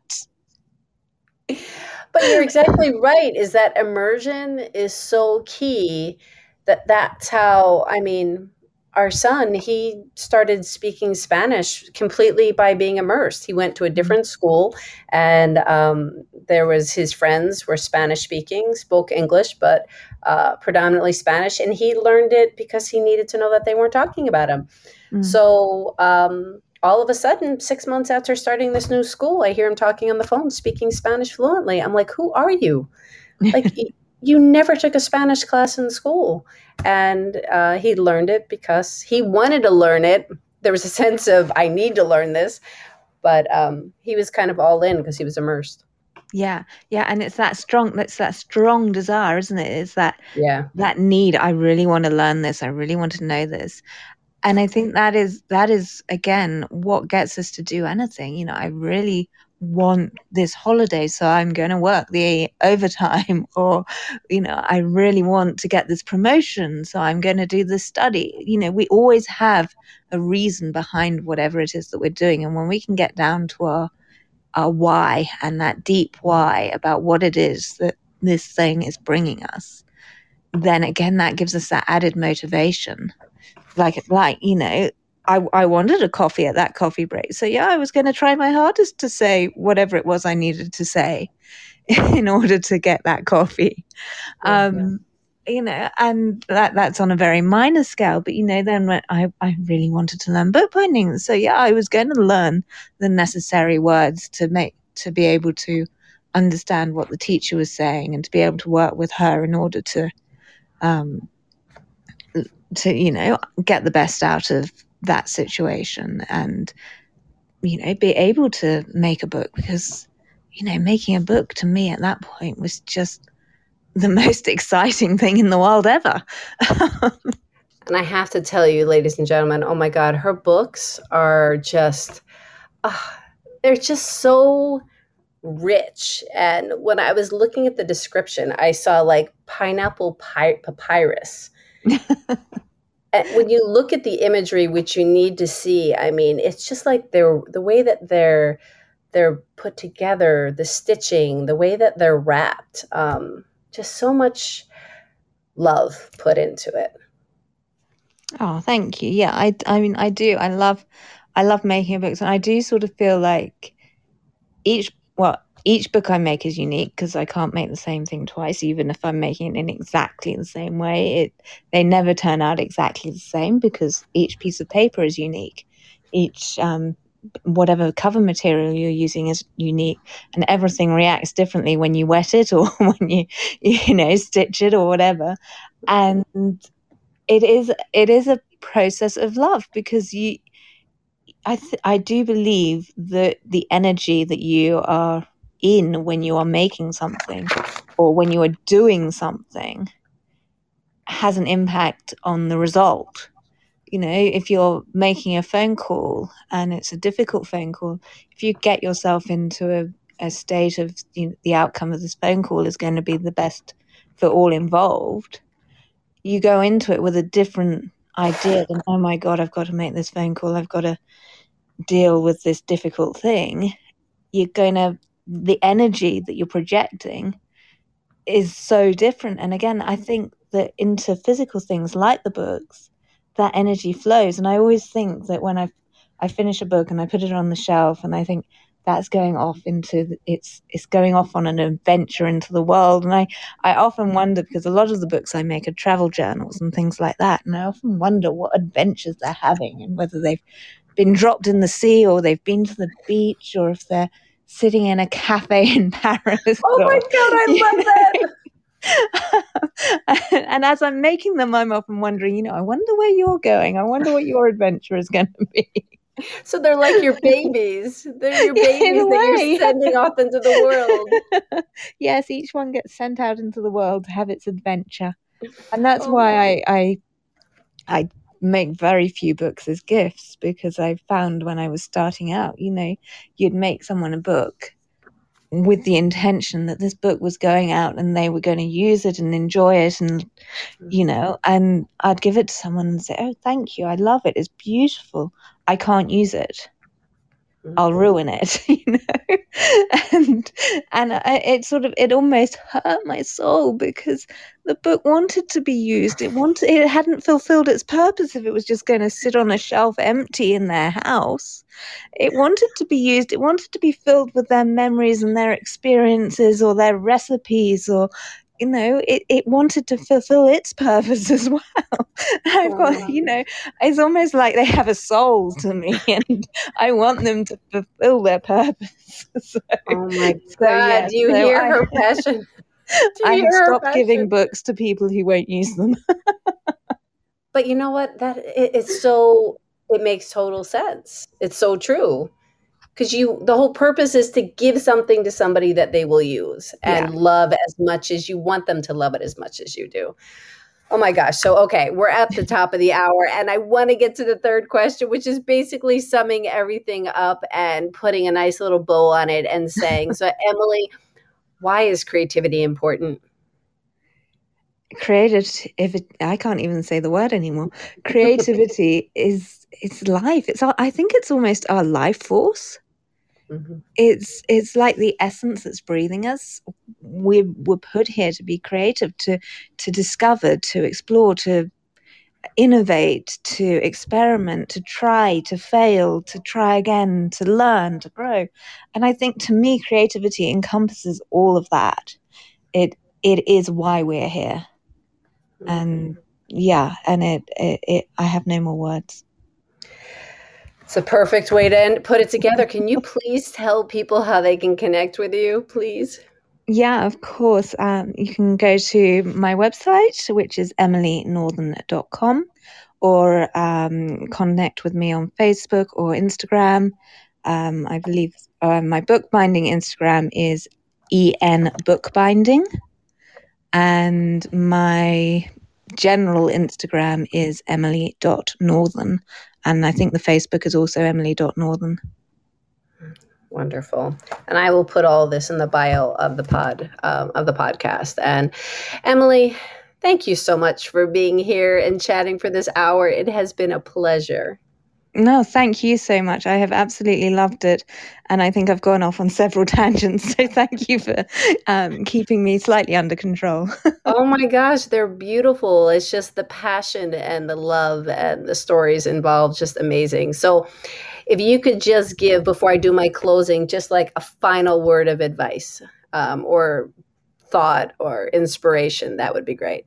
C: But you're exactly right, is that immersion is so key, that that's how, I mean, our son, he started speaking Spanish completely by being immersed. He went to a different school, and um, there was his friends were Spanish speaking, spoke English, but uh, predominantly Spanish. And he learned it because he needed to know that they weren't talking about him. Mm. So um, all of a sudden, six months after starting this new school, I hear him talking on the phone, speaking Spanish fluently. I'm like, who are you? Like, you never took a Spanish class in school. And uh, he learned it because he wanted to learn it. There was a sense of, I need to learn this. But um, he was kind of all in because he was immersed.
B: Yeah. Yeah. And it's that strong, that's that strong desire, isn't it? It's that,
C: yeah.
B: that need. I really want to learn this. I really want to know this. And I think that is, that is, again, what gets us to do anything. You know, I really want this holiday, so I'm going to work the overtime, or, you know, I really want to get this promotion, so I'm going to do this study. You know, we always have a reason behind whatever it is that we're doing. And when we can get down to our, our why, and that deep why about what it is that this thing is bringing us, then again, that gives us that added motivation. Like, like, you know, I, I wanted a coffee at that coffee break. So, yeah, I was going to try my hardest to say whatever it was I needed to say in order to get that coffee.
C: Yeah,
B: um, yeah. You know, and that that's on a very minor scale. But, you know, then when I, I really wanted to learn bookbinding. So, yeah, I was going to learn the necessary words to make to be able to understand what the teacher was saying, and to be able to work with her in order to, um, to, you know, get the best out of that situation, and, you know, be able to make a book. Because, you know, making a book to me at that point was just the most exciting thing in the world ever.
C: And I have to tell you, ladies and gentlemen, oh my God, her books are just, uh, they're just so rich. And when I was looking at the description, I saw like pineapple pi- papyrus. And when you look at the imagery, which you need to see, I mean, it's just like they're the way that they're they're put together, the stitching, the way that they're wrapped, um, just so much love put into it.
B: Oh, thank you. Yeah, I, I mean, I do. I love, I love making books, and I do sort of feel like each, well, each book I make is unique, because I can't make the same thing twice, even if I'm making it in exactly the same way. It they never turn out exactly the same, because each piece of paper is unique. Each um, whatever cover material you're using is unique, and everything reacts differently when you wet it or when you you know stitch it or whatever. And it is it is a process of love, because you, I th- I do believe that the energy that you are in when you are making something, or when you are doing something, has an impact on the result. You know, if you're making a phone call and it's a difficult phone call, if you get yourself into a, a state of, you know, the outcome of this phone call is going to be the best for all involved, you go into it with a different idea than, oh my God, I've got to make this phone call, I've got to deal with this difficult thing. You're going to, the energy that you're projecting is so different. And again, I think that into physical things like the books, that energy flows. And I always think that when I I finish a book and I put it on the shelf and I think that's going off into the, it's it's going off on an adventure into the world. And I, I often wonder, because a lot of the books I make are travel journals and things like that, and I often wonder what adventures they're having and whether they've been dropped in the sea or they've been to the beach or if they're sitting in a cafe in Paris.
C: Oh
B: or,
C: my God, I love
B: that. And as I'm making them, I'm often wondering, you know, I wonder where you're going. I wonder what your adventure is going to be.
C: So they're like your babies. They're your babies that you're sending off into the world.
B: Yes, each one gets sent out into the world to have its adventure. And that's oh, why I, I I make very few books as gifts, because I found when I was starting out, you know, you'd make someone a book with the intention that this book was going out and they were going to use it and enjoy it, and you know, and I'd give it to someone and say, oh, thank you, I love it, it's beautiful, I can't use it, I'll ruin it, you know. and and I, it sort of it almost hurt my soul, because the book wanted to be used. It wanted it hadn't fulfilled its purpose if it was just going to sit on a shelf empty in their house. It wanted to be used. It wanted to be filled with their memories and their experiences or their recipes, or you know, it, it wanted to fulfill its purpose as well. I've got, you know, it's almost like they have a soul to me, and I want them to fulfill their purpose. So,
C: oh my God, so, yeah, do you so hear I, her passion?
B: I have stopped giving books to people who won't use them.
C: But you know what? That it, it's so, it makes total sense. It's so true. Because you, the whole purpose is to give something to somebody that they will use and yeah. love as much as you want them to love it as much as you do. Oh my gosh. So, okay, we're at the top of the hour, and I want to get to the third question, which is basically summing everything up and putting a nice little bow on it and saying, so Emily, why is creativity important?
B: Creative, if it, I can't even say the word anymore. Creativity is it's life. It's our, I think it's almost our life force. Mm-hmm. It's it's like the essence that's breathing us. We were put here to be creative, to to discover, to explore, to innovate, to experiment, to try, to fail, to try again, to learn, to grow. And I think to me, creativity encompasses all of that. It it is why we're here. Mm-hmm. And yeah, and it, it it I have no more words.
C: It's a perfect way to end, put it together. Can you please tell people how they can connect with you, please?
B: Yeah, of course. Um, you can go to my website, which is emily northern dot com, or um, connect with me on Facebook or Instagram. Um, I believe uh, my bookbinding Instagram is E N Bookbinding, and my general Instagram is emily dot northern. And I think the Facebook is also emily dot northern.
C: Wonderful. And I will put all this in the bio of the pod, um, of the podcast. And Emily, thank you so much for being here and chatting for this hour. It has been a pleasure.
B: No, thank you so much. I have absolutely loved it. And I think I've gone off on several tangents. So thank you for um, keeping me slightly under control.
C: Oh my gosh, they're beautiful. It's just the passion and the love and the stories involved, just amazing. So if you could just give, before I do my closing, just like a final word of advice um, or thought or inspiration, that would be great.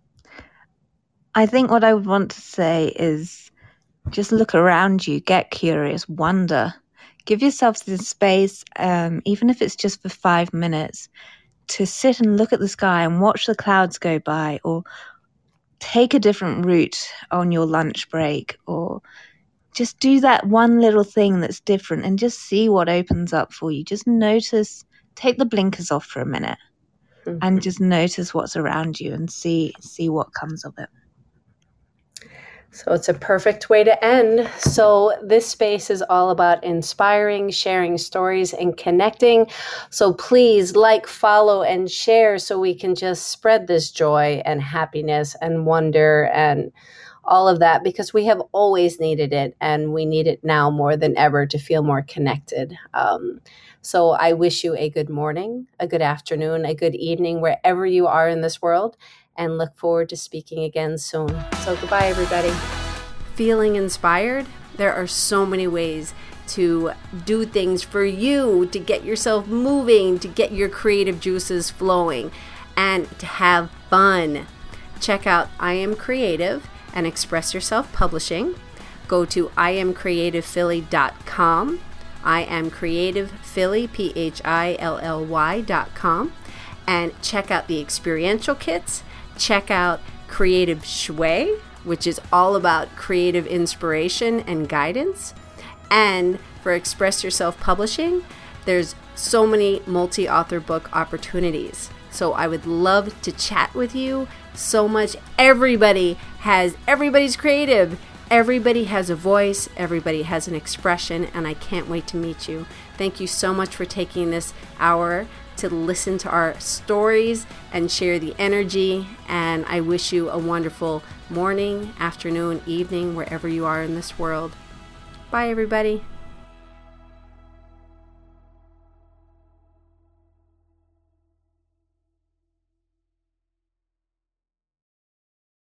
B: I think what I would want to say is, just look around you, get curious, wonder, give yourself the space, um, even if it's just for five minutes, to sit and look at the sky and watch the clouds go by, or take a different route on your lunch break, or just do that one little thing that's different and just see what opens up for you. Just notice, take the blinkers off for a minute mm-hmm. and just notice what's around you and see see what comes of it.
C: So it's a perfect way to end. So this space is all about inspiring, sharing stories, and connecting. So please like, follow, and share so we can just spread this joy and happiness and wonder and all of that, because we have always needed it, and we need it now more than ever to feel more connected. Um, so I wish you a good morning, a good afternoon, a good evening, wherever you are in this world. and look forward to speaking again soon. So goodbye, everybody.
A: Feeling inspired? There are so many ways to do things for you, to get yourself moving, to get your creative juices flowing, and to have fun. Check out I Am Creative and Express Yourself Publishing. Go to I am creative philly dot com. I am creative philly, P H I L L Y dot com. And check out the experiential kits. Check out Creative Shui, which is all about creative inspiration and guidance. And for Express Yourself Publishing, there's so many multi-author book opportunities. So I would love to chat with you so much. Everybody has, everybody's creative. Everybody has a voice. Everybody has an expression, and I can't wait to meet you. Thank you so much for taking this hour to listen to our stories and share the energy. And I wish you a wonderful morning, afternoon, evening, wherever you are in this world. Bye, everybody.